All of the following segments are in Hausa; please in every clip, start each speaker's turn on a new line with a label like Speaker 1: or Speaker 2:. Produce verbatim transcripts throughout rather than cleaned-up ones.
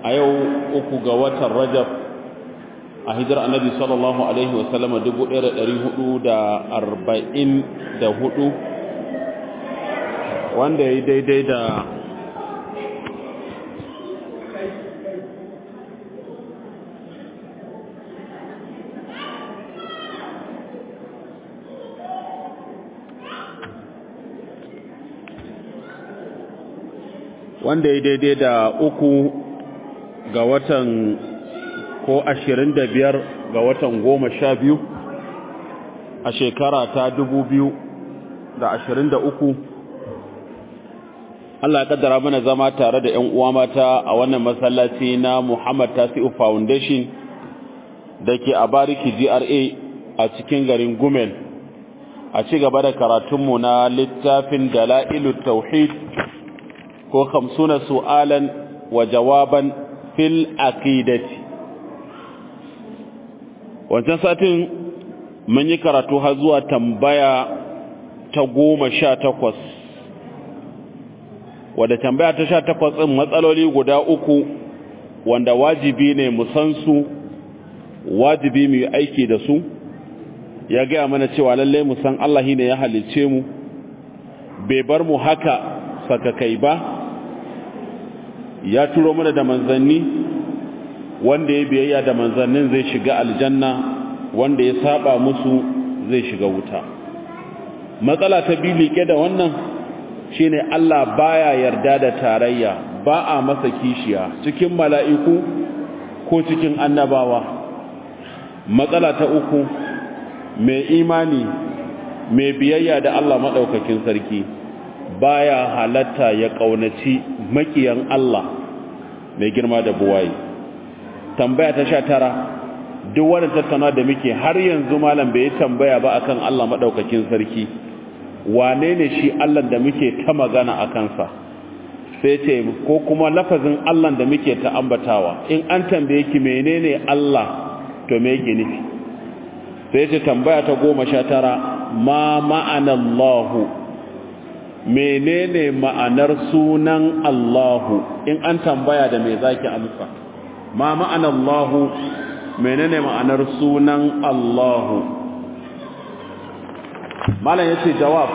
Speaker 1: a yau uku ga watan Rajab a hijirar Annabi sallallahu alaihi wasallam dubu ɗaya da ɗari hudu da arba'in da hudu wanda ya yi daidai da wanda ya daidai da uku ga watan ko ashirin da biyar ga watan goma sha biyu a shekara ta dubu biyu da ashirin da uku. Allah ya kaddara mana zama tare da 'yan uwa mata a wannan masallaci na Muhammad Tasi'u Foundation da ke a Bariki G R A a cikin garin Gumel a ci gaba da karatunmu na littafin Dalailut Tauhid ko khamsuna su'alan wa jawaban fil aqidati. Wancan satin mun yi karatu har zuwa tambaya ta goma sha takwas, wadda tambaya ta sha takwas ɗin matsaloli guda uku wanda wajibi ne mu san su, wajibi mu yi aiki da su. Ya gaya mana cewa lallai mu san Allah ne ya halicce mu, bai bar mu haka sakakai ba, ya turo mana da manzanni, wanda ya biyayya da manzannin zai shiga aljanna, wanda ya saba musu zai shiga wuta. Matsala ta biyu liƙe da wannan shine Allah baya yarda da tarayya, ba a masa kishiya cikin mala'iku ko cikin annabawa. Matsala ta uku, mai imani mai biyayya da Allah madaukakin sarki baya halatta ya kaunaci makiyan Allah mai girma da buwayi. Tambaya ta sha tara, duk wanda tattauna da muke har yanzu malam bai tambaya ba akan Allah madaukakin sarki, wane ne shi Allah da muke ta magana akan sa? Sai ce ko kuma lafazin Allah da muke ta ambatawa, in an tambaye ki menene Allah to me yake nufi? Sai ce tambaya ta goma sha tara, ma ma'ana Allahu, menene ma'anar sunan Allahu? In an tambaya da me zaki amsa? Ma ma'ana Allahu, menene ma'anar sunan Allahu? Malam yace jawab,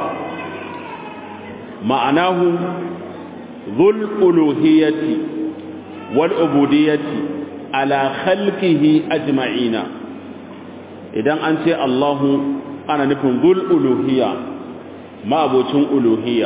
Speaker 1: ma'anahu dhul uluhiyyati wal ubudiyyati ala khalqihi ajma'ina. Idan an ce Allahu ana nufin dhul uluhiyya, ma'abocin uluhiyya,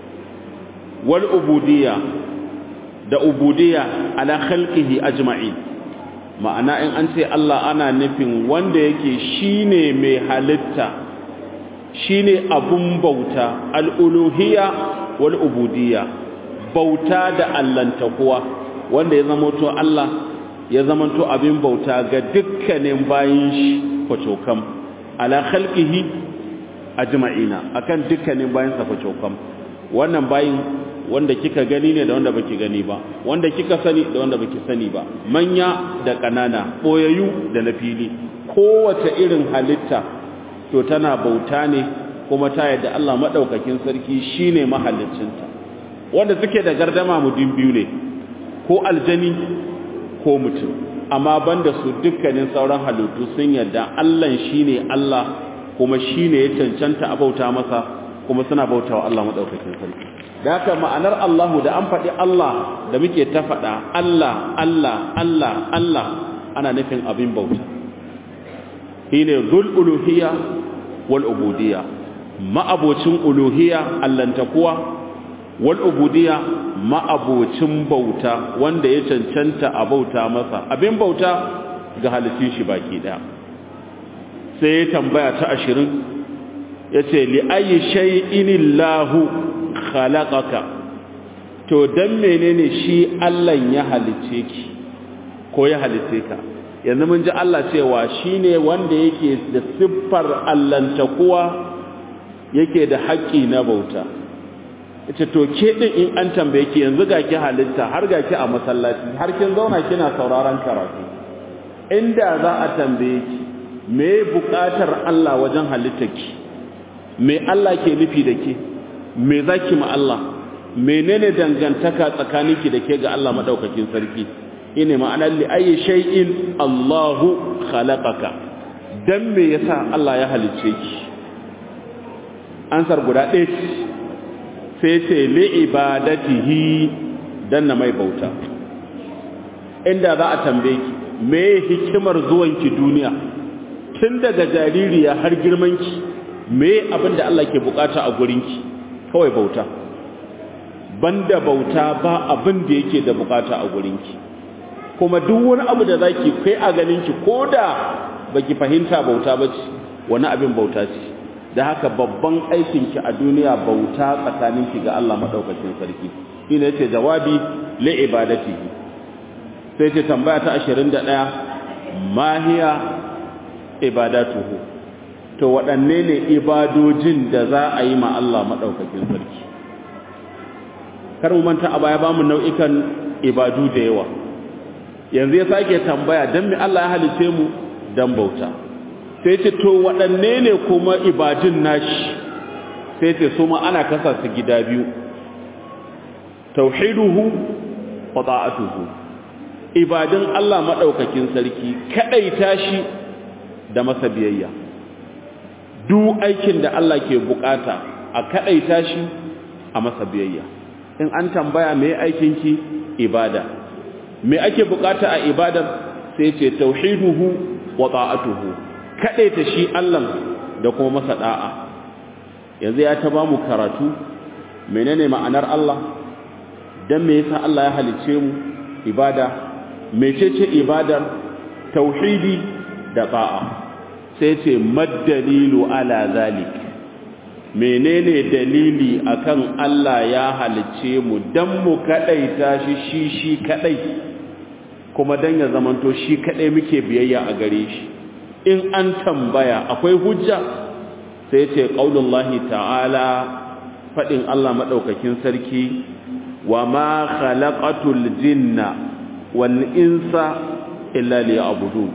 Speaker 1: wal ubudiyya da ubudiyya ala khalqihi ajma'in. Ma'ana in an ce Allah ana nufin wanda yake shine mai halitta, shine abun bauta, al uluhiyya wal ubudiyya, bauta da allantakuwa, wanda ya zama to Allah ya zama to abin bauta ga dukkanin bayin shi kwacokam, ala khalqihi ajma'ina, akan dukkanin bayin sa kwacokam. Wannan bayin wanda kika gani ne da wanda baki gani ba, wanda kika sani da wanda baki sani ba, manya da kanana, boyayyu da na fili, kowace irin halitta to tana bauta ne kuma ta yadda Allah madaukakin sarki shine mahallicinta. Wanda suke da gardama mudin biyu ne, ko aljani ko mutum, amma banda su dukkanin sauran halittu sun yadda Allah shine Allah kuma shine ya cancanta a bauta masa, kuma suna bautawa Allah madaukakin sarki. Da haka ma'anar Allahu da an faɗi Allah da muke ta faɗa, Allah Allah Allah Allah, ana nufin abin bauta. Shine zul uluhiyya wal ubudiyya, ma'abocin uluhiyya allantakuwa, wal ubudiyya ma'abocin bauta wanda ya cancanta a bauta masa, abin bauta ga halittun shi baki daya. Sai ya tambaya ta ashirin, yace li ayi shay'in illahu khalaqaka, to dan menene shi Allah ya halice ki ko ya halice ka? Yanzu mun ji Allah cewa shine wanda yake da siffar allantakuwa, yake da haƙƙi na bauta. Yace to ke din in an tambaye ki yanzu ga ki halitta, har ga ki a masallaci, har kin zauna kina sauraron karatu, inda za a tambaye ki me buƙatar Allah wajen halittarki, me Allah ke nufi da ke, me zaki ma Allah, menene dangantaka tsakaninki da ke ga Allah madaukakin sarki, ine ma'anar li ayi shay'in Allahu khalaqaka dan me yasa Allah ya halicce ki ansar guda ɗaya ce sai ce li ibadatihi dan na mai bauta inda za a tambaye ki me hikimar zuwanki duniya tun daga jaririya har girmanki me abinda Allah ke bukata a gurinki kawai bauta banda bauta ba abin da yake da bukata a gurinki kuma duk wani abu da zaki kai a ganinki koda baki fahimta bauta bace wani abin bauta ce da haka babban aikin ki a duniya bauta tsakaninki ga Allah madaukakin sarki shine yace jawabi li ibadatihi sai ce tambaya ta ashirin da ɗaya ma hiya ibadatuhu to waɗanne ne ibadojin da za a yi ma Allah madaukakin sarki kar mu manta a baya bamu nau'ikan ibadu da yawa yanzu ya sake tambaya dan me Allah ya halice mu dan bauta sai ce to waɗanne ne kuma ibadun nashi sai ce su ma ana kasa su gida biyu tauhiduhu wa ta'atuhu ibadun Allah madaukakin sarki kadaita shi da masa biyayya duk aikin da Allah ke bukata a kadaita shi a masa biyayya in an tambaya me aikin ki ibada me ake bukata a ibadar sai ce tauhiduhu wa ta'atuhu kadaita shi Allah da kuma masa da'a yanzu ya ta bamu karatu menene ma'anar Allah dan me yasa Allah ya halice mu ibada mecece ibadar tauhidi da ta'a sai ce maddalilu ala zalik menene dalili akan Allah ya halice mu dan mu kadaita shi shi shi kadai kuma dan ya zamanto shi kadai muke biyayya a gare shi in an tambaya akwai hujja sai ce qaulullahi ta'ala fadin Allah madaukakin sarki wa ma khalaqatul jinna wal insa illa liya'budun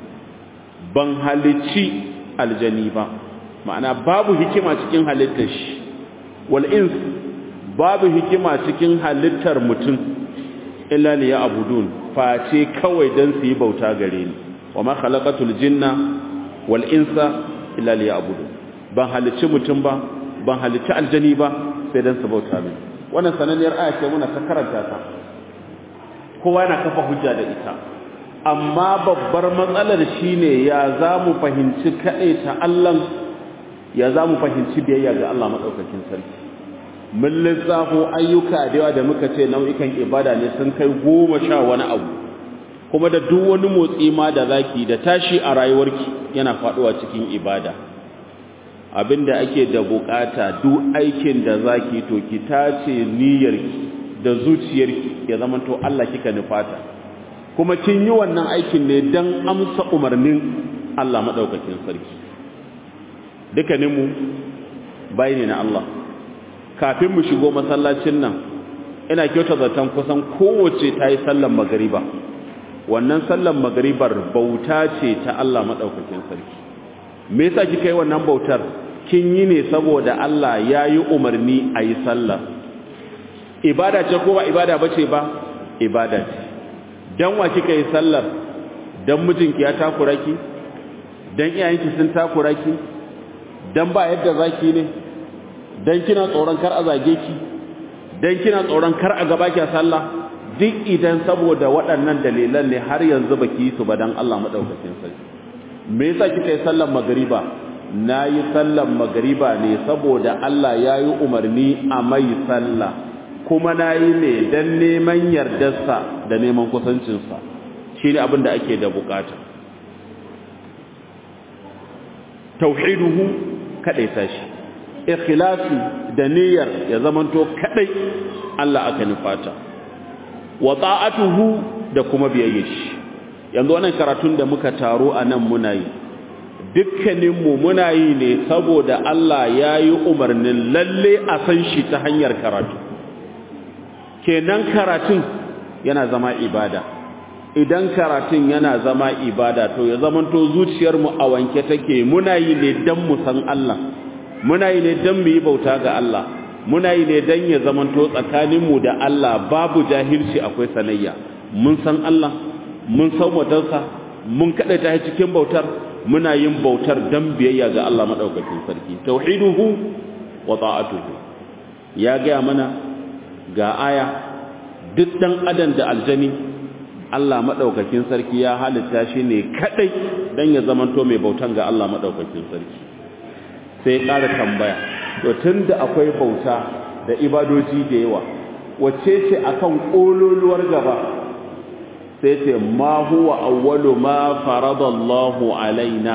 Speaker 1: ban halici aljani ba ma'ana babu hikima cikin halittar shi wal ins babu hikima cikin halittar mutum illa liya'budun face kawai dan su yi bauta gare ni wa ma khalaqatul jinna wal insa illa liya'budun ban halici mutum ba ban halici aljani ba sai dan su bauta mini wannan sananniyar aya ce muna ta karanta ta kowa yana kafa hujja da ita amma babbar matsalar shine ya zamu fahimci ta Allah ya zamu fahimci biyayya ga Allah madaukakin sarki mun lissafo ayyuka da yawa da muka ce nau'ikan ibada ne sun kai goma sha wani abu kuma da duk wani motsi ma da zaki da tashi a rayuwarki yana faduwa cikin ibada abinda ake da bukata duk aikin da zaki to ki tace niyyarki da zuciyarki ya zama to Allah kika nufata kuma kin yi wannan aikin ne dan amsa umarnin Allah madaukakin sarki dukkanin mu bayani na Allah kafin mu shigo masallacin nan ina kyauta zaton kusan kowace tayi sallar magriba wannan sallar magribar bauta ce ta Allah madaukakin sarki me yasa kika yi wannan bautar kin yi ne saboda Allah ya yi umarni a yi sallah ibada ce ko ba ibada bace ba ibada ce dan wa kika yi sallar dan mijinki ya takura ki dan iyayenki sun takura ki dan ba yadda zaki ne dan kina tsoron kar a zage ki dan kina tsoron kar a gaba ki sallah duk idan saboda waɗannan dalilan ne har yanzu baki yi su ba dan Allah madaukakin sarki me yasa kika yi sallar magriba nayi sallar magriba ne saboda Allah yayi umarni a mai sallah kuma nayi ne dan neman yardarsa da neman kusancin sa shine abin da ake da bukata tauhiduhu kadai tashi ikhlasi da niyyar ya zamanto kadai Allah aka nufata wa ta'atuhu da kuma biyayya shi yanzu wannan karatun da muka taro a nan muna yi dukkaninmu muna yi ne saboda Allah ya yi umarnin lalle a san shi ta hanyar karatu kenan karatun yana zama ibada idan karatun yana zama ibada to ya zamanto zuciyarmu a wanke take muna yi ne don mu san Allah muna yi ne don mu yi bauta ga Allah muna yi ne don ya zamanto tsakaninmu da Allah babu jahilci akwai sanayya mun san Allah mun san wadansa mun kadaita shi cikin bautar muna yin bautar dan biyayya ga Allah madaukakin sarki tauhiduhu wa ta'atuhu ya ga mana ga aya duk dan adam da aljani Allah madaukakin sarki ya halitta shi ne kadai dan ya zamanto mai bautan ga Allah madaukakin sarki sai ya ƙara tambaya to tunda akwai bauta da ibadoji da yawa wacce ce akan kololuwar gaba sai ce ma huwa awwalu ma faradallahu alaina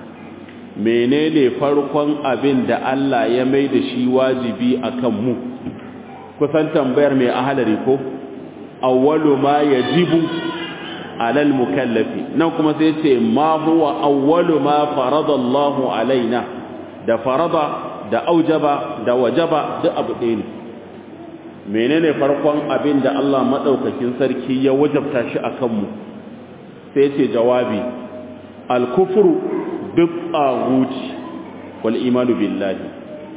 Speaker 1: menene farkon abin da Allah ya mai da shi wajibi akan mu kusan tambayar mai ahalari ko awwalu ma yajibu alal mukallafi nan kuma sai ce ma huwa awwalu ma faradallahu alaina da farada da aujaba da wajaba duk abu ɗaya ne menene farkon abin da Allah madaukakin sarki ya wajabta shi akan mu sai ce jawabi al-kufru bi taghuti wal imanu billahi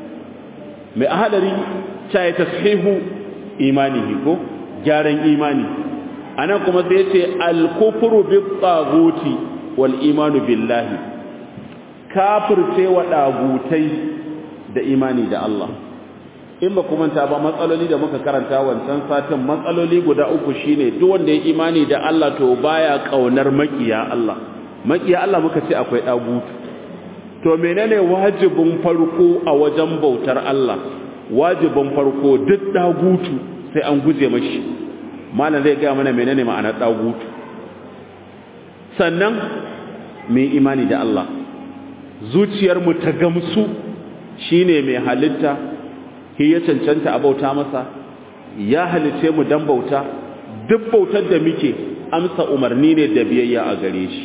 Speaker 1: mai ahadari sai tashihu imanihi ko gyaran imani anan kuma sai ce al-kufru bi taghuti wal imanu billahi kafirce wa dagutai da imani da Allah in ba kuma ta ba matsaloli da muka karanta wancan satin matsaloli guda uku shine duk wanda ya imani da Allah to baya kaunar makiya Allah makiya Allah muka ce akwai dagutu to menene wajibin farko a wajen bautar Allah wajibin farko duk dagutu sai an guje mashi malam zai ga mana menene ma'anar dagutu sannan mai imani da Allah zuciyar mu ta gamsu shine mai halitta shi ya cancanta a bauta masa ya halice mu dan bauta duk bautar da muke amsa umarni ne da biyayya a gare shi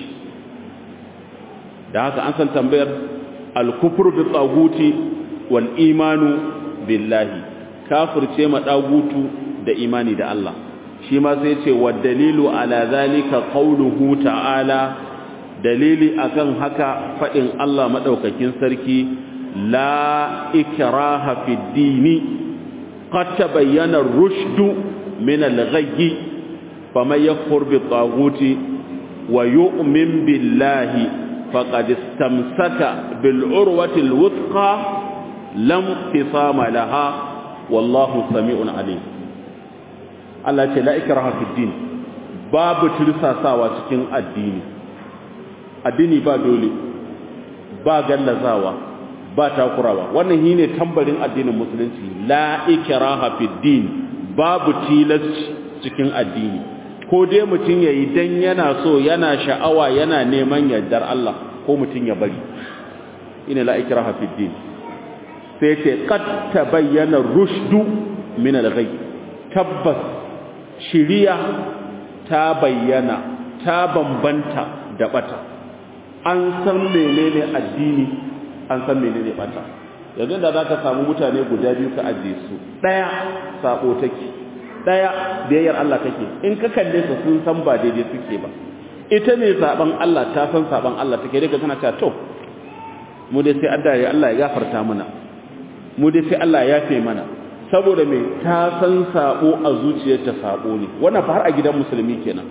Speaker 1: da haka an san tambayar al-kufru bi tsaguti wal imanu billahi kafirce ma dagutu da imani da Allah shi ma sai ce wa dalilu ala zalika qawluhu ta'ala dalili akan haka fadin Allah madaukakin sarki لا إكراه في الدين قد تبين الرشد من الغي فمن يكفر بالطاغوت ويؤمن بالله فقد استمسك بالعروة الوثقى لا انفصام لها والله سميع عليم الله لا إكراه في الدين باب تلساساوا cikin addini addini ba dole ba gallazawa ba takurawa wannan shine tambarin addinin musulunci la ikraha fid din babu tilas cikin addini ko dai mutun yayi dan yana so yana sha'awa yana neman yardar Allah ko mutun ya bari ina la ikraha fid din sai ce qad tabayyana rushdu min al-ghay tabbas shiriya ta bayyana ta bambanta da bata an san menene addini an san menene bata yanzu da zaka samu mutane guda biyu ka ajiye su daya sabo take daya biyayyar Allah kake in ka kalle su sun san ba daidai suke ba ita ne saban Allah ta san saban Allah take dai kana ta to mu dai sai Allah ya Allah ya gafarta mana mu dai sai Allah ya yafe mana saboda me ta san sabo a zuciyarta sabo ne wannan fa har a gidan musulmi kenan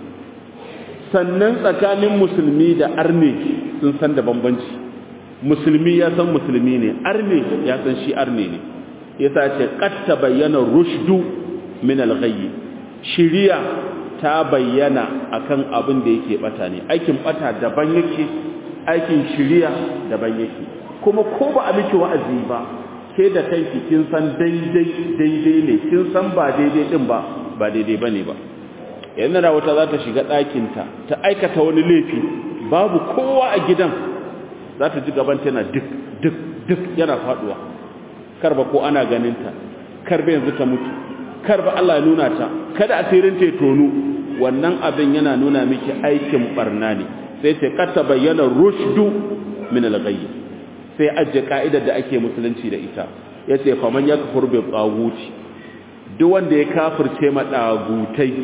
Speaker 1: sannan tsakanin musulmi da arne sun san da bambanci musulmi ya san musulmi ne arne ya san shi arne ne yasa ce qad tabayyana rushdu min al-ghayy shiriya ta bayyana akan abin da yake bata ne aikin bata daban yake aikin shiriya daban yake kuma ko ba a miki wa'azi ba ke da kanki kin san daidai daidai ne kin san ba daidai din ba ba daidai bane ba yanzu da wata za ta shiga ɗakinta ta aikata wani laifi babu kowa a gidan za ta ji gaban tana duk duk duk yana faduwa karba ko ana ganinta karba yanzu ta mutu karba Allah ya nuna ta kada asirin ta tonu wannan abin yana nuna miki aikin barna ne sai ta kata bayyana rushdu min al-ghayy sai ajje ka'idar da ake musulunci da ita yace faman yakfur bi tawuti duk wanda ya kafirce ma dagutai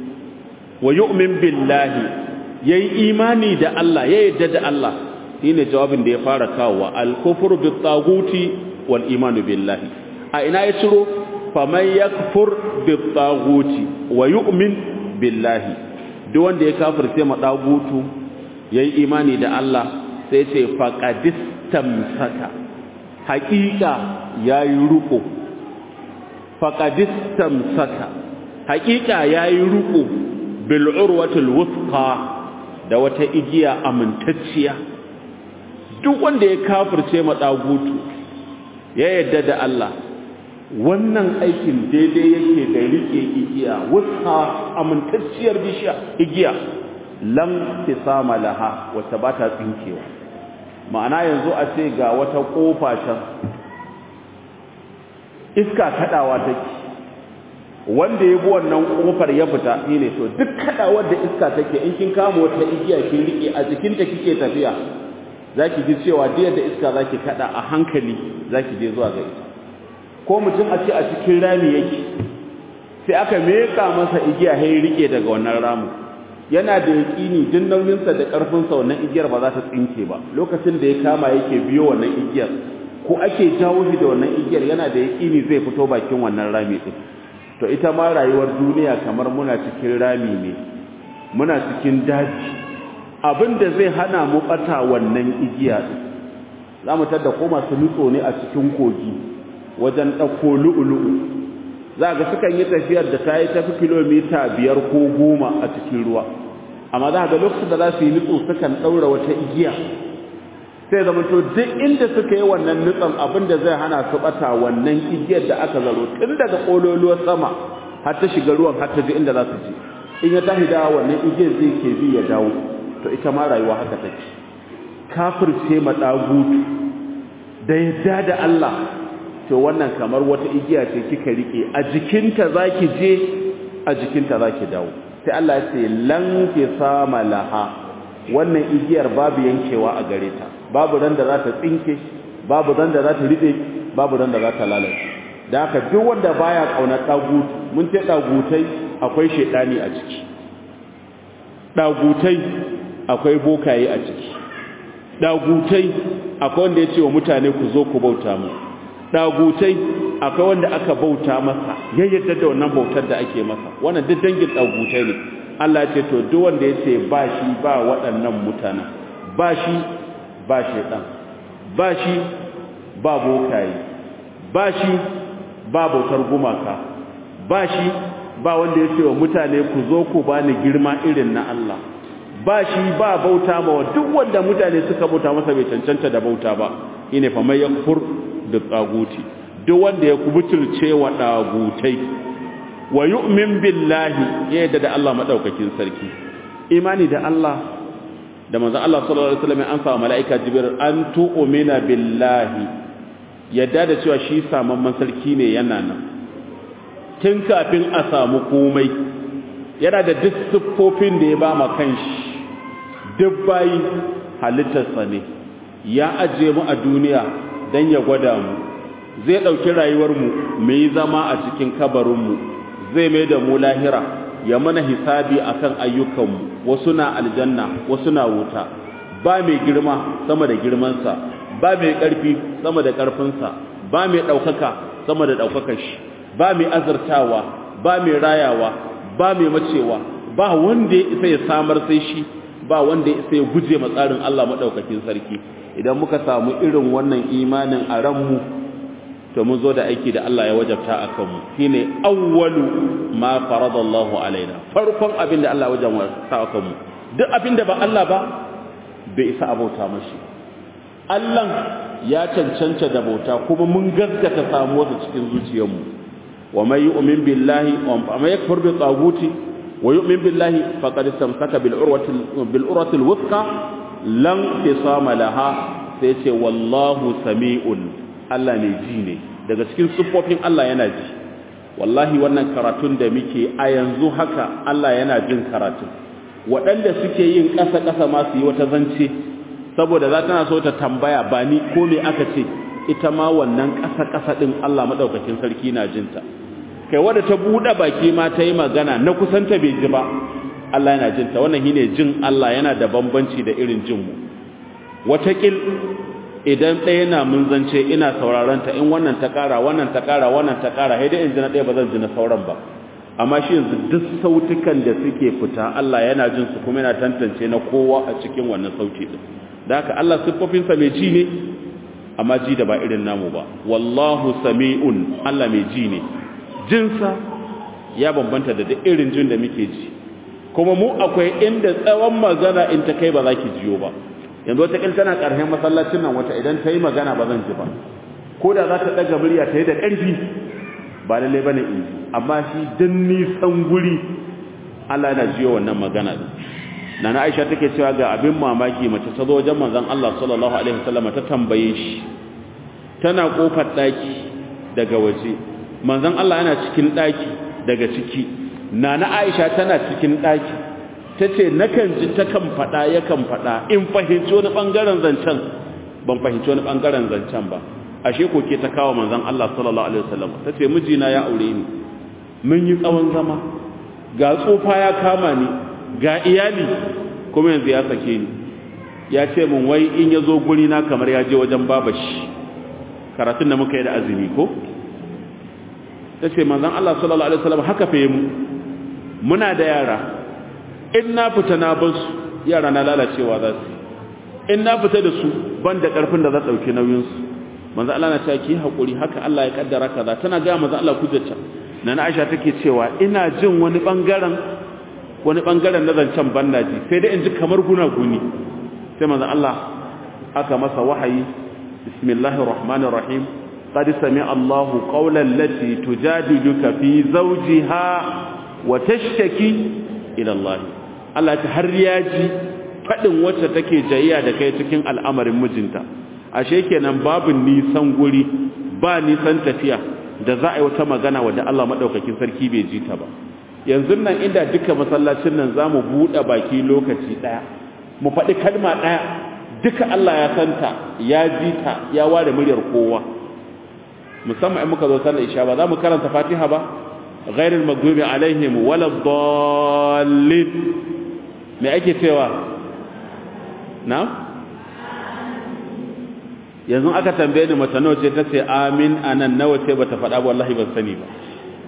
Speaker 1: wa yu'min billahi yayi imani da Allah ya yadda da Allah shine jawabin da ya fara kawo al-kufru bi taghuti wal imanu billahi a ina ya ciro faman yakfur bi taghuti wa yu'min billahi duk wanda ya kafirce ma dagutu yayi imani da Allah sai ce faqadistamsaka haqiqa yayi ruko faqadistamsaka haqiqa yayi ruko bil urwatil wuthqa da wata igiya amintacciya. Duk wanda ya kafirce ma dagutu ya yadda da Allah wannan aikin daidai yake da rike igiya wuthqa amintacciyar bishiya igiya lam tisama laha wata bata tsinkewa. Ma'ana yanzu a ce ga wata kofa can iska kadawa take wanda ya bi wannan kofar ya fita ne to duk kadawar da iska take in kin kama wata igiya kin rike a jikin ta kike tafiya zaki ji cewa da yadda iska zaki kada a hankali zaki je zuwa ga ita. Ko mutum a ce a cikin rami yake sai aka meka masa igiya sai rike daga wannan ramin yana da yakini din nauyin sa da karfin sa wannan igiyar ba za ta tsinke ba. Lokacin da ya kama yake biyo wannan igiyar ko ake jawo shi da wannan igiyar yana da yakini zai fito bakin wannan rami din. To ita ma rayuwar duniya kamar muna cikin rami ne, muna cikin daji. Abinda zai hana mu bata wannan igiya din zamu tada ko masu nutso ne a cikin kogi wajen dauko lu'ulu'u, za ga sukan yi tafiyar da ta yi tafi kilomita biyar ko goma a cikin ruwa, amma za ga lokacin da za su yi nutso sukan daura wata igiya sai zama to duk inda suka yi wannan nutsan abinda zai hana su bata wannan igiyar da aka zaro tun daga kololuwar sama har ta shiga ruwan har ta je inda za su je. In ya tafi da wannan igiyar zai ke bi ya dawo. To ita ma rayuwa haka take. Kafirce ma dagutu da yadda da Allah to wannan kamar wata igiya ce kika rike a jikinta zaki je a jikinta zaki dawo. Sai Allah ya ce lan kisama laha wannan igiyar babu yankewa a gare ta. Babu ran da za ta tsinke, babu ran da za ta ride, babu ran da za ta lalace. Da haka duk wanda baya kauna dagutu, mun ce dagutai akwai shedani a ciki. Dagutai akwai bokaye a ciki. Dagutai akwai wanda ya ce wa mutane ku zo ku bauta mu. Dagutai akwai wanda aka bauta masa, ya yarda da wannan bautar da ake masa. Wannan duk dangin dagutai ne. Allah ya ce to duk wanda ya ce ba shi ba waɗannan mutane, ba shi ba shaitan, ba shi ba bokaye, ba shi ba bautar gumaka, ba shi ba wanda ya ce wa mutane ku zo ku bani girma irin na Allah, ba shi ba bauta ma duk wanda mutane suka bauta masa bai cancanta da bauta ba. Ine fa mai yakfur da tsaguti, duk wanda ya kubuturce wa dagutai wa yu'min billahi, ya yadda da Allah madaukakin sarki, imani da Allah da manzon Allah sallallahu alaihi wasallam an sa malaika jibril an tu'mina billahi, yadda da cewa shi samamman sarki ne yana nan tun kafin a samu komai, yana da duk siffofin da ya ba ma kanshi, duk bayi halittarsa ne, ya ajiye mu a duniya dan ya gwada mu, zai dauki rayuwar mu mu yi zama a cikin kabarin mu, zai mai da mu lahira ya mana hisabi akan ayyukanmu, wasu na aljanna wasu na wuta. Ba mai girma sama da girmansa, ba mai ƙarfi sama da ƙarfinsa, ba mai ɗaukaka sama da ɗaukakar shi, ba mai azurtawa, ba mai rayawa, ba mai macewa, ba wanda ya isa ya samar sai shi, ba wanda ya isa ya guje ma tsarin Allah maɗaukakin sarki. Idan muka samu irin wannan imanin a ranmu to mun zo da aiki da Allah ya wajabta a kanmu, shine awwalu ma faradallahu alaina, farkon abin da Allah ya wajabta a kanmu. Duk abin da ba Allah ba bai isa abauta mashi. Allah ya cancanta da bauta kuma mun gaskata samuwarsa cikin zuciyarmu. Wa may yu'min billahi wa may yakfur bi taghuti wa yu'min billahi faqad istamsaka bil urwati bil urwati al wuthqa lam tisama laha. Sai ce wallahu sami'un, Allah ne ji ne. Daga cikin siffofin Allah yana ji. Wallahi wannan karatun da muke a yanzu haka Allah yana jin karatun. Waɗanda suke yin ƙasa-ƙasa ma su yi wata zance saboda za tana so ta tambaya ba ni ko me aka ce, ita ma wannan ƙasa-ƙasa ɗin Allah maɗaukakin sarki na jinta. Kai wadda ta buɗe baki ma ta yi magana na kusanta bai ji ba, Allah yana jinta. Wannan shine jin Allah yana da bambanci da irin jinmu. Wataƙil idan ɗaya na mun zance ina sauraron ta, in wannan ta ƙara wannan ta ƙara wannan ta ƙara sai dai in ji na ɗaya ba zan ji na sauran ba. amma shi yanzu duk sautukan da suke fita Allah yana jin su kuma yana tantance na kowa a cikin wannan sauti din da haka Allah siffofinsa mai ji ne amma ji da ba irin namu ba wallahu sami'un Allah mai ji ne jinsa ya bambanta da duk irin jin da muke ji kuma mu akwai inda tsawon magana in ta kai ba za ki jiyo ba yanzu wata kin tana ƙarshen masallacin nan wata idan ta yi magana ba zan ji ba ko da za ta ɗaga murya ta yi da ƙarfi ba lallai bane in ji amma shi dan nisan guri Allah yana jiyo wannan magana din nana Aisha take cewa ga abin mamaki mace ta zo wajen manzon Allah sallallahu alaihi wasallam ta tambaye shi tana kofar daki daga waje manzon Allah yana cikin daki daga ciki nana Aisha tana cikin daki tace nakan ji ta kan fada yakan fada in fahimci wani bangaren zancen ban fahimci wani bangaren zancen ba ashe koke ta kawo manzon Allah sallallahu alaihi wasallam tace mijina ya aure ni mun yi tsawon zama ga tsofa ya kama ni ga iyali kuma yanzu ya sake ni ya ce mun wai in ya zo guri na kamar ya je wajen babashi karatun da muka yi da azumi ko ta ce manzan Allah sallallahu alaihi wasallam haka fa mu muna da yara in na fita na bar su yara na lalacewa za su in na fita da su ban da karfin da za dauke nauyin su manzan Allah na ce ki hakuri haka Allah ya kaddara kaza tana ga manzan Allah kujjata nana Aisha take cewa ina jin wani bangaren wani bangaren na zancen bannaji sai dai in ji kamar guna-guni sai manzo Allah aka masa wahayi bismillahir rahmanir rahim qad sami'a Allahu qawlan lati tujadiluka fi zawjiha wa tashtaki ila Allah Allah ta har yaji fadin wacce take jayya da kai cikin al'amarin mijinta ashe kenan babu nisan guri ba nisan tafiya da za a yi wata magana wadda Allah madaukakin sarki bai ji ta ba yanzu nan inda duka masallacin nan za mu buɗe baki lokaci ɗaya mu faɗi kalma ɗaya duka Allah ya santa ya ji ta ya ware muryar kowa musamman in muka zo sallar isha ba za mu karanta fatiha ba ghairil maghdubi alaihim waladdallin me ake cewa na yanzu aka tambaye ni mata nawa ce ta ce amin anan nawa ce bata faɗa ba wallahi ban sani ba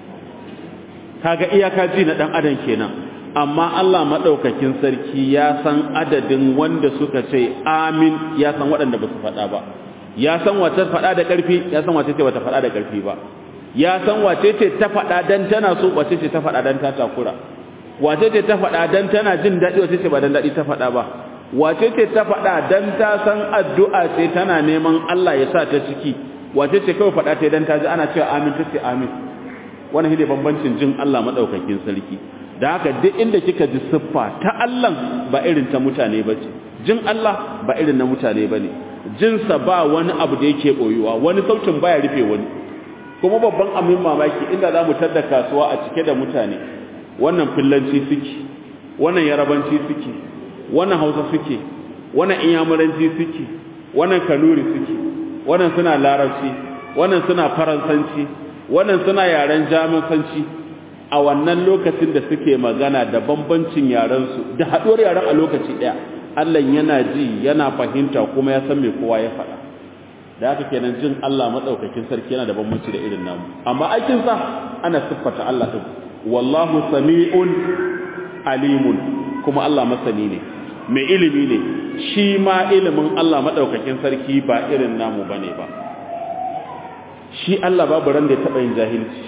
Speaker 1: kaga iyaka ji na dan adam kenan amma Allah madaukakin sarki ya san adadin wanda suka ce amin ya san waɗanda ba su faɗa ba ya san wace faɗa da ƙarfi ya san wace ce bata faɗa da ƙarfi ba ya san wace ce ta faɗa dan tana so wace ce ta faɗa dan ta takura wace ce ta faɗa dan tana jin daɗi wace ce ba dan daɗi ta faɗa ba wace ce ta faɗa dan ta san addu'a ce tana neman Allah ya sa ta ciki wace ce kawai faɗa ta dan ta ji ana cewa amin ta ce amin wannan shine bambancin jin Allah madaukakin sarki da haka duk inda kika ji siffa ta Allah ba irin ta mutane bace jin Allah ba irin na mutane bane jin sa ba wani abu da yake boyuwa wani sautin baya rufe wani kuma babban amin mamaki inda zamu tada kasuwa a cike da mutane wannan fillanci suke wannan yarabanci suke wannan hausa suke wannan inyamuranci suke wannan kanuri suke wannan suna larabci wannan suna faransanci wannan suna yaren jamusanci a wannan lokacin da suke magana da bambancin yarensu da haɗuwar yaren a lokaci ɗaya Allah yana ji yana fahimta kuma ya san me kowa ya faɗa da haka kenan jin Allah madaukakin sarki yana da bambanci da irin namu amma aikin sa ana siffata Allah din wallahu sami'un alimun kuma Allah masani ne mai ilimi ne shi ma ilimin Allah madaukakin sarki ba irin namu bane ba shi Allah babu ran da ya taɓa yin jahilci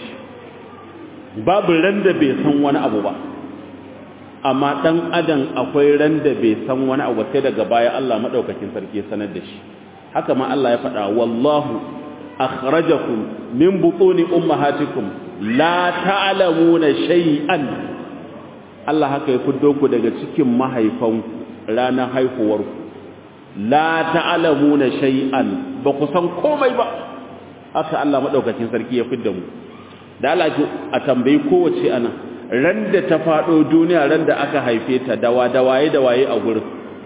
Speaker 1: babu ran da bai san wani abu ba amma ɗan adam akwai ran da bai san wani abu sai daga baya Allah maɗaukakin sarki ya sanar da shi haka ma Allah ya faɗa wallahu akhrajakum min butuni ummahatikum la ta'lamuna shay'an Allah haka ya fiddo ku daga cikin mahaifanku ranar haihuwarku la ta'lamuna shay'an ba ku san komai ba haka Allah madaukakin sarki ya fidda mu da Allah a tambayi kowace ana ran da ta fado duniya ran da aka haife ta dawa dawaye dawaye a gurin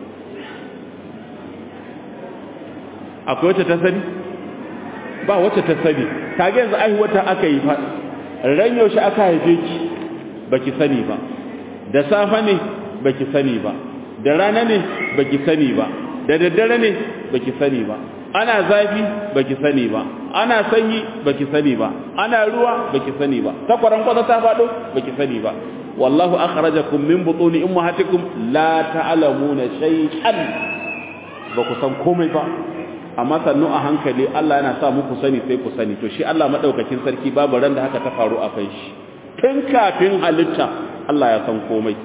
Speaker 1: akwai wacce ta sani ba wacce ta sani kage yanzu ai wata aka yi fa ran yaushe aka haife ki baki sani ba da safa ne baki sani ba da rana ne baki sani ba da daddare ne baki sani ba ana zafi baki sani ba ana sanyi baki sani ba ana ruwa baki sani ba takwaran kwata ta fado baki sani ba wallahu akhrajakum min butuni ummahatikum la ta'lamuna shay'an ba ku san komai ba amma sannu a hankali Allah yana sa muku sani sai ku sani to shi Allah madaukakin sarki babu ran da haka ta faru a kai shi tun kafin halitta Allah ya san komai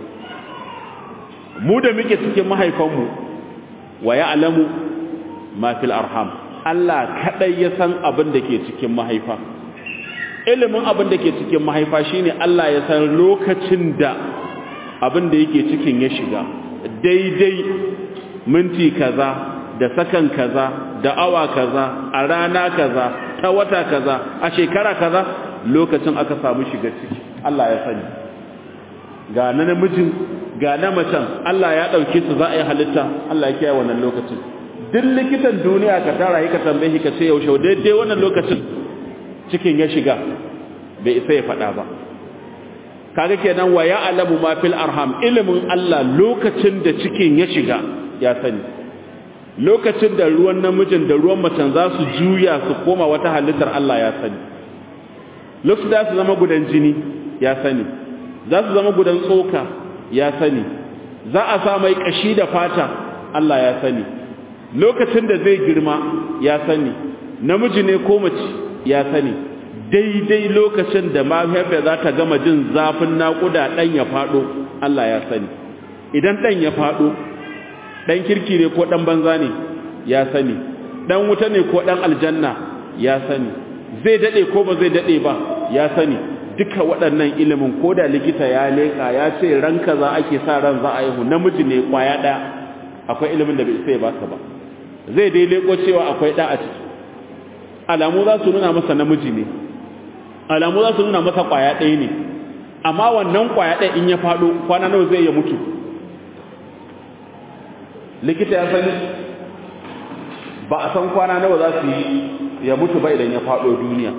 Speaker 1: mu da muke cikin mahaifanmu wa ya'lamu ma fil arham Allah kadai ya san abin da ke cikin mahaifa ilimin abin da ke cikin mahaifa shine Allah ya san lokacin da abin da yake cikin ya shiga daidai minti kaza da sakan kaza da awa kaza a rana kaza ta wata kaza a shekara kaza lokacin aka samu shiga ciki Allah ya sani ga na namijin ga na macen Allah ya dauke su za a yi halitta Allah ya kiyaye wannan lokacin duk likitan duniya ka tara yi ka tambaye ka ce yaushe daidai wannan lokacin cikin ya shiga bai isa ya faɗa ba kaga kenan wa ya'lamu ma fil arham ilimin Allah lokacin da cikin ya shiga ya sani lokacin da ruwan namijin da ruwan macen za su juya su koma wata halittar Allah ya sani lokacin da su zama gudan jini ya sani za su zama gudan tsoka ya sani za a sa mai kashi da fata Allah ya sani lokacin da zai girma ya sani namiji ne ko mace ya sani daidai lokacin da mahaifiyar za ta gama jin zafin naƙuda ɗan ya faɗo Allah ya sani idan ɗan ya faɗo ɗan kirki ne ko ɗan banza ne ya sani ɗan wuta ne ko ɗan aljanna ya sani zai daɗe ko ba zai daɗe ba ya sani duka waɗannan ilimin ko da likita ya leƙa ya ce ran kaza ake sa ran za a yi namiji ne kwaya ɗaya akwai ilimin da bai sai baka ba zai dai leƙo cewa akwai ɗa a ciki alamu za su nuna masa namiji ne alamu za su nuna masa kwaya ɗaya ne amma wannan kwaya ɗaya in ya faɗo kwana nawa zai ya mutu likita ya sani ba a san kwana nawa za su yi ya mutu ba idan ya faɗo duniya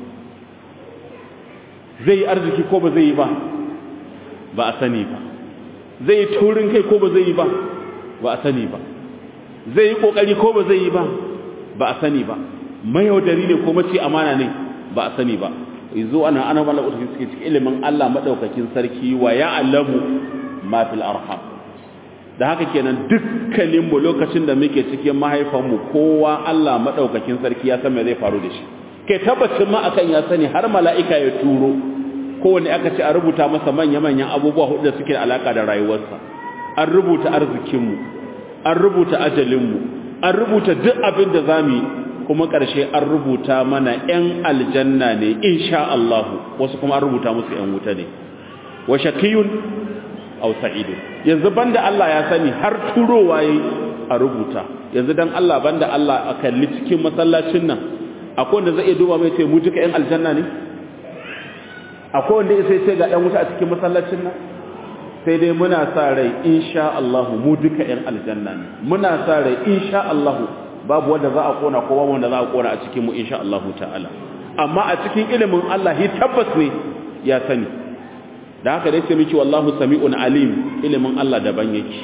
Speaker 1: zai yi arziki ko ba zai yi ba ba a sani ba zai yi taurin kai ko ba zai yi ba ba a sani ba zai yi kokari ko ba zai yi ba ba a sani ba mayaudari ne ko mace amana ne ba a sani ba yanzu ana ana malaka suke cikin ilimin Allah madaukakin sarki wa ya'lamu ma fil arham da haka kenan dukkanin mu lokacin da muke cikin mahaifan mu kowa Allah madaukakin sarki ya san me zai faru da shi kai tabbacin ma akan ya sani har mala'ika ya turo kowanne aka ce a rubuta masa manya manyan abubuwa hudu da suke da alaka da rayuwarsa an rubuta arzikin mu an rubuta ajalin mu an rubuta duk abin da zamu yi kuma ƙarshe an rubuta mana ‘yan aljanna ne insha Allah wasu kuma an rubuta musu ‘yan wuta ne wa shakiyun aw sa'idun yanzu banda Allah ya sani har turowa yayi a rubuta yanzu dan Allah banda Allah a kalli cikin masallacin nan akwai wanda zai iya duba mai ce mu duka ‘yan aljanna ne akwai wanda sai ce ga ‘yan wuta a cikin masallacin nan sai dai muna sa rai insha Allah mu duka ‘yan aljanna ne muna sa rai insha Allah babu wanda za a kona ko babu wanda za a kona a cikin mu insha Allah ta'ala amma a cikin ilimin Allah hi tabbas ne ya sani da haka dai sai miki wallahu sami'un alim ilimin Allah daban yake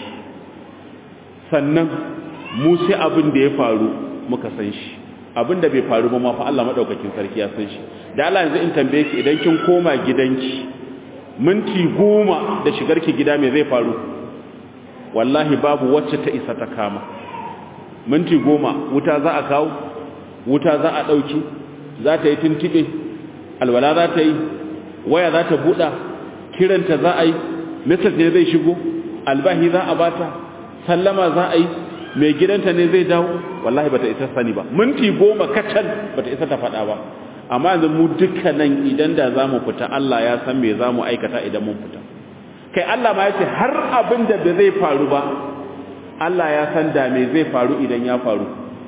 Speaker 1: sannan mu sai abin da ya faru muka san shi abin da bai faru ba ma fa Allah madaukakin sarki ya san shi da Allah yanzu in tambaye ki idan kin koma gidanki minti goma da shigarki gida me zai faru wallahi babu wacce ta isa ta kama minti goma wuta za a kawo wuta za a ɗauki za ta yi tuntuɓe alwala za ta yi waya za ta buɗa kiranta za a yi message ne zai shigo albahi za a bata sallama za a yi mai gidanta ne zai dawo wallahi bata isa sani ba minti goma kacal bata isa ta faɗa ba amma yanzu mu dukkanan idan da za mu fita Allah ya san me za mu aikata idan mun fita kai Allah ma ya ce har abin da bai zai faru ba Allah ya san da me zai faru idan ya faru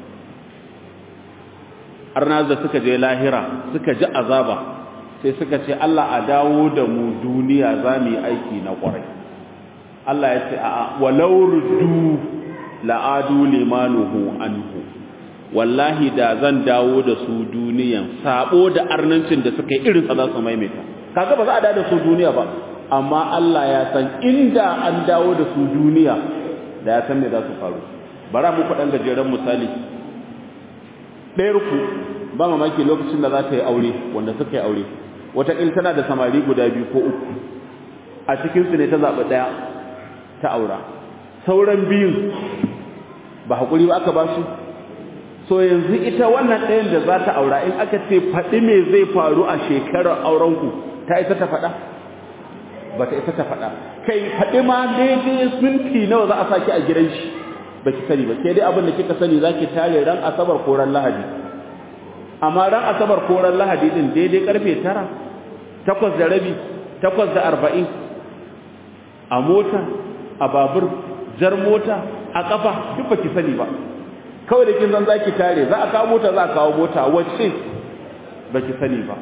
Speaker 1: arna da suka je lahira suka ji azaba sai suka ce Allah a dawo da mu duniya za mu yi aiki na kwarai Allah ya ce a'a walau ruddu la'adu limanuhu anhu wallahi da zan dawo da su duniyan sabo da arnancin da suka yi irin sa za su maimaita kaga ba za a dawo da su duniya ba amma Allah ya san inda an dawo da su duniya da ya san me za su faru bara mu faɗan gajeren misali ɗayar ku ba mamaki lokacin da za ta yi aure wanda suka yi aure wataƙil tana da samari guda biyu ko uku a cikinsu ne ta zaɓi ɗaya ta aura sauran biyun ba haƙuri ba aka ba su so yanzu ita wannan ɗayan da za ta aura in aka ce faɗi me zai faru a shekarar aurenku ta isa ta faɗa ba ta isa ta faɗa kai faɗi ma daidai minti nawa za a saki a gidan shi ba ki sani ba sai dai abin da kika sani za ki tare ran asabar ko ran lahadi amma ran asabar ko ran lahadi din daidai karfe tara takwas da rabi takwas da arba'in a mota a babur jar mota a kafa duk ba ki sani ba kawai da kin zan za ki tare za a kawo mota za a kawo mota wacce ba ki sani ba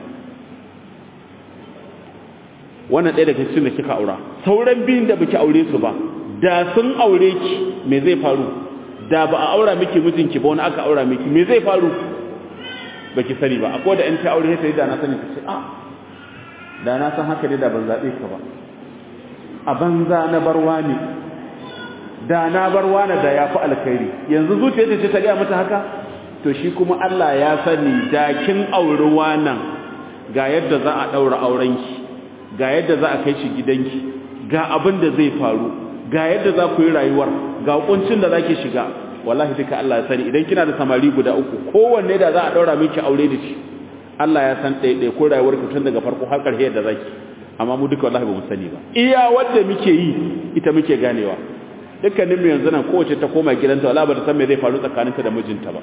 Speaker 1: wannan ɗaya daga cikin da kika aura sauran biyun da baki aure su ba da sun aure ki me zai faru da ba a aura miki mijinki ba wani aka aura miki me zai faru baki sani ba akwai da in ta aure sai da na sani ta ce a da na san haka ne da ban zabe ka ba a banza na barwa ne da na barwa na da yafi alkhairi yanzu zuciyarta ce ta ga mata haka to shi kuma Allah ya sani da kin auri wannan ga yadda za a daura aurenki ga yadda za a kai shi gidanki ga abin da zai faru ga yadda za ku yi rayuwar ga kuncin da zaki shiga wallahi duka Allah ya sani idan kina da samari guda uku kowanne da za a daura miki aure da shi Allah ya san ɗaya ɗaya ko rayuwar ku tun daga farko har ƙarshe yadda zaki amma mu duka wallahi ba mu sani ba iya wanda muke yi ita muke ganewa dukkanin mu yanzu nan kowace ta koma gidanta wallahi ba ta san me zai faru tsakaninta da mijinta ba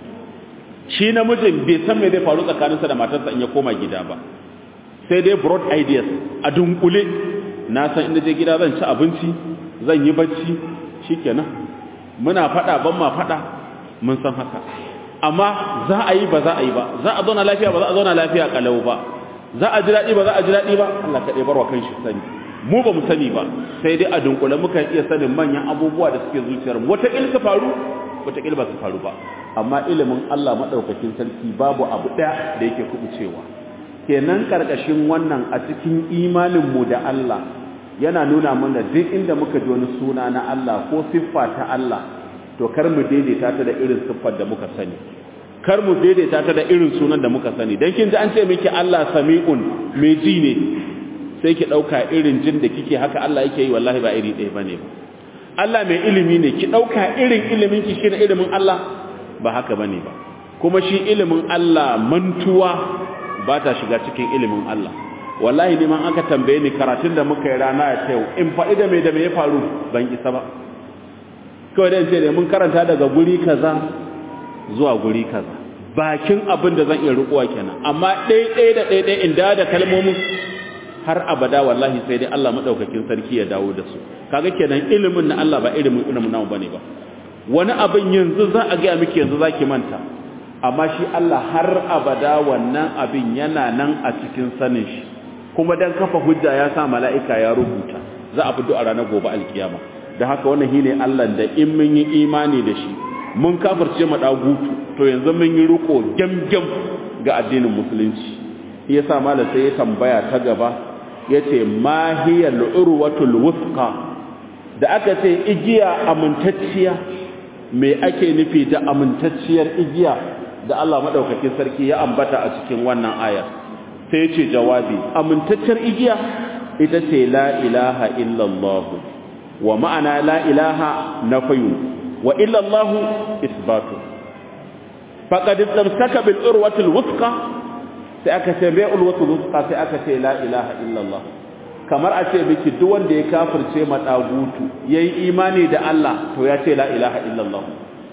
Speaker 1: shi namijin bai san me zai faru tsakaninsa da matarsa in ya koma gida ba sai dai broad ideas a dunkule na san inda je gida zan ci abinci zan yi bacci shikenan muna fada ban ma fada mun san haka amma za a yi ba za a yi ba za a zauna lafiya ba za a zauna lafiya kalau ba za a ji dadi ba za a ji dadi ba Allah ka dai barwa kanshi sani mu ba mu sani ba sai dai a dunkule muka iya sanin manyan abubuwa da suke zuciyar mu wata ilka faru wata ilba su faru ba amma ilimin Allah madaukakin sarki babu abu daya da yake kubucewa kenan karkashin wannan a cikin imanin mu da Allah yana nuna mana duk inda muka ji wani suna na Allah ko siffa ta Allah to kar mu daidaita ta da irin siffar da muka sani kar mu daidaita ta da irin sunan da muka sani dan kin ji an ce miki Allah sami'un mai ji ne sai ki dauka irin jin da kike haka Allah yake yi wallahi ba iri ɗaya bane ba Allah mai ilimi ne ki dauka irin ilimin ki shine ilimin Allah ba haka bane ba kuma shi ilimin Allah mantuwa ba ta shiga cikin ilimin Allah wallahi ne man aka tambaye ni karatun da muka yi rana ya tayo in faɗi da me da me ya faru ban isa ba kawai dan ce ne mun karanta daga guri kaza zuwa guri kaza bakin abin da zan iya rukuwa kenan amma ɗaya ɗaya da ɗaya ɗaya in da da kalmomin har abada wallahi sai dai Allah madaukakin sarki ya dawo da su kaga kenan ilimin na Allah ba ilimin ilimin namu bane ba wani abin yanzu za a ga miki yanzu zaki manta amma shi Allah har abada wannan abin yana nan a cikin sanin shi kuma dan kafa hujja ya sa mala'ika ya rubuta za a fito a ranar gobe alkiyama da haka wannan shine Allah da in mun yi imani da shi mun kafirce mu dagutu to yanzu mun yi riko gamgam ga addinin musulunci yasa malam sai ya tambaya ta gaba yace ma hiya al-urwatul wuthqa da aka ce igiya amintacciya me ake nufi da amintacciyar igiya da Allah madaukakin sarki ya ambata a cikin wannan aya sai yace jawabi amintacciyar igiya ita ce la ilaha illallah wa ma'ana la ilaha nafyu wa illallah isbatu faqad istamsaka bil urwatil wuthqa sai aka ce bai urwatul wuthqa sai aka ce la ilaha illallah kamar a ce miki duk wanda ya kafirce ma dagutu yayi imani da Allah to ya ce la ilaha illallah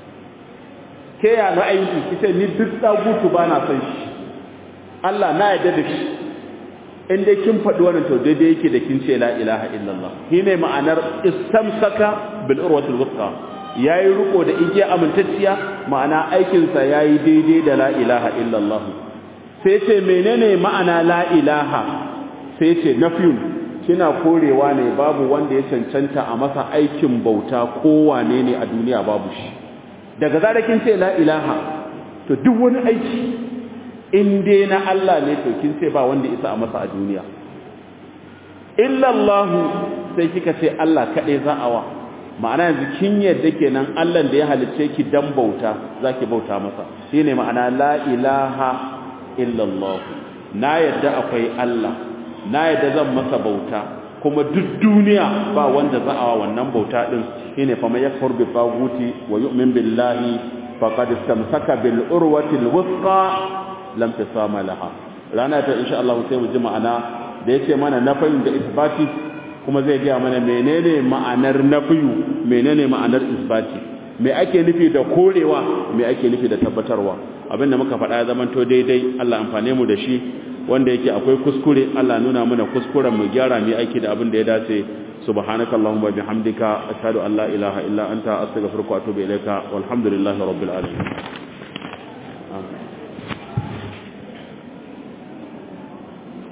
Speaker 1: ke ya ra'ayinki kice ni duk dagutu bana son shi Allah na yarda da shi in dai kin faɗi wannan to daidai yake da kin ce la ilaha illallah shine ma'anar istamsaka bil urwatil wuthqa yayi riko da igiya amintacciya ma'ana aikin sa yayi daidai da la ilaha illallah sai ce menene ma'ana la ilaha sai ce nafyun kina korewa ne babu wanda ya cancanta a masa aikin bauta kowane ne a duniya babu shi daga zarar kin ce la ilaha to duk wani aiki in dai na Allah ne to kin ce ba wanda isa a masa a duniya illallahu sai kika ce Allah kadai za a wa ma'ana yanzu kin yadda kenan Allah da ya halicce ki dan bauta zaki bauta masa shine ma'ana la ilaha illallah na yadda akwai Allah na yadda zan masa bauta kuma duk duniya ba wanda za a wannan bauta din shine fa may yakfur bi taguti wa yu'min billahi faqad istamsaka bil urwati al wuthqa lam tasama laha rana ta insha Allah sai mu ji ma'ana da yace mana nafayin da isbati kuma zai ga mana menene ma'anar nafiyu menene ma'anar isbati me ake nufi da korewa me ake nufi da tabbatarwa abinda muka faɗa ya zamanto daidai Allah amfane mu da shi wanda yake akwai kuskure Allah nuna mana kuskuren mu gyara mu aiki da abin da ya dace subhanakallahumma bihamdika ashhadu an la ilaha illa anta astaghfiruka wa atubu ilaika walhamdulillahi rabbil alamin